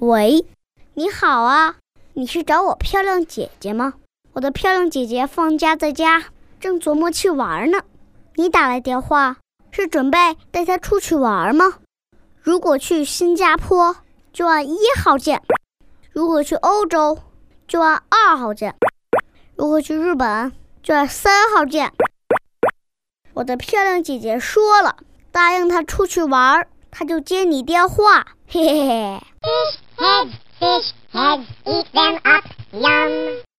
喂，你好啊，你是找我漂亮姐姐吗？我的漂亮姐姐放假在家，正琢磨去玩呢。你打来电话，是准备带她出去玩吗？如果去新加坡，就按1号键；如果去欧洲，就按2号键；如果去日本，就按3号键。我的漂亮姐姐说了，答应她出去玩，她就接你电话，嘿嘿嘿。 Fish heads, eat them up, yum.